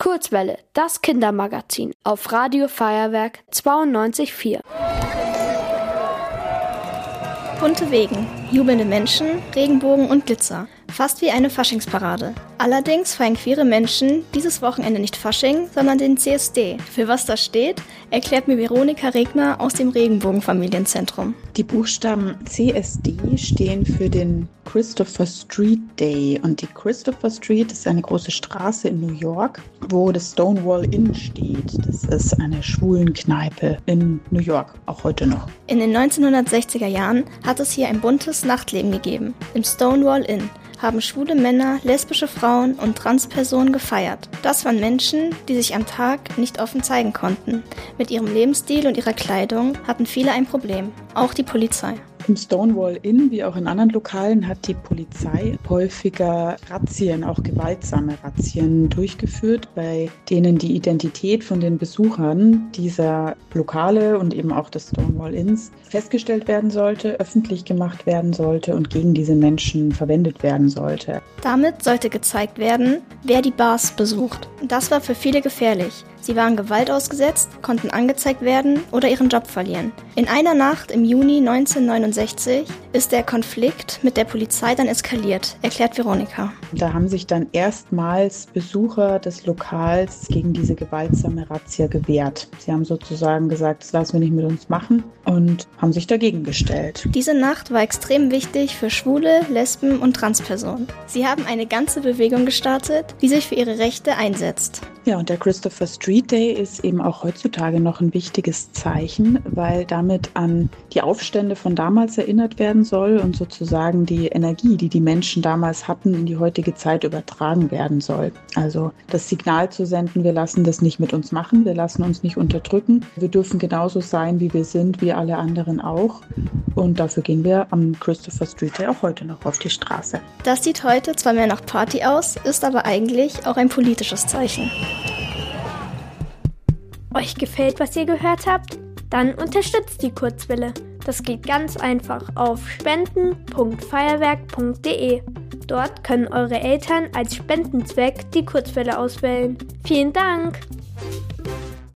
Kurzwelle, das Kindermagazin auf Radio Feuerwerk 92,4. Bunte Wegen, jubelnde Menschen, Regenbogen und Glitzer. Fast wie eine Faschingsparade. Allerdings feiern queere Menschen dieses Wochenende nicht Fasching, sondern den CSD. Für was das steht, erklärt mir Veronika Regner aus dem Regenbogenfamilienzentrum. Die Buchstaben CSD stehen für den Christopher Street Day. Und die Christopher Street ist eine große Straße in New York, wo das Stonewall Inn steht. Das ist eine Schwulenkneipe in New York, auch heute noch. In den 1960er Jahren hat es hier ein buntes Nachtleben gegeben. Im Stonewall Inn haben schwule Männer, lesbische Frauen und Transpersonen gefeiert. Das waren Menschen, die sich am Tag nicht offen zeigen konnten. Mit ihrem Lebensstil und ihrer Kleidung hatten viele ein Problem, auch die Polizei. Im Stonewall Inn, wie auch in anderen Lokalen, hat die Polizei häufiger Razzien, auch gewaltsame Razzien durchgeführt, bei denen die Identität von den Besuchern dieser Lokale und eben auch des Stonewall Inns festgestellt werden sollte, öffentlich gemacht werden sollte und gegen diese Menschen verwendet werden sollte. Damit sollte gezeigt werden, wer die Bars besucht. Das war für viele gefährlich. Sie waren Gewalt ausgesetzt, konnten angezeigt werden oder ihren Job verlieren. In einer Nacht im Juni 1969 ist der Konflikt mit der Polizei dann eskaliert, erklärt Veronika. Da haben sich dann erstmals Besucher des Lokals gegen diese gewaltsame Razzia gewehrt. Sie haben sozusagen gesagt, das lassen wir nicht mit uns machen und haben sich dagegen gestellt. Diese Nacht war extrem wichtig für Schwule, Lesben und Transpersonen. Sie haben eine ganze Bewegung gestartet, die sich für ihre Rechte einsetzt. Ja, und der Christopher Street Day ist eben auch heutzutage noch ein wichtiges Zeichen, weil damit an die Aufstände von damals erinnert werden soll und sozusagen die Energie, die die Menschen damals hatten, in die heutige Zeit übertragen werden soll. Also das Signal zu senden, wir lassen das nicht mit uns machen, wir lassen uns nicht unterdrücken, wir dürfen genauso sein, wie wir sind, wie alle anderen auch. Und dafür gehen wir am Christopher Street Day auch heute noch auf die Straße. Das sieht heute zwar mehr nach Party aus, ist aber eigentlich auch ein politisches Zeichen. Euch gefällt, was ihr gehört habt? Dann unterstützt die Kurzwelle. Das geht ganz einfach auf spenden.feuerwerk.de. Dort können eure Eltern als Spendenzweck die Kurzwelle auswählen. Vielen Dank!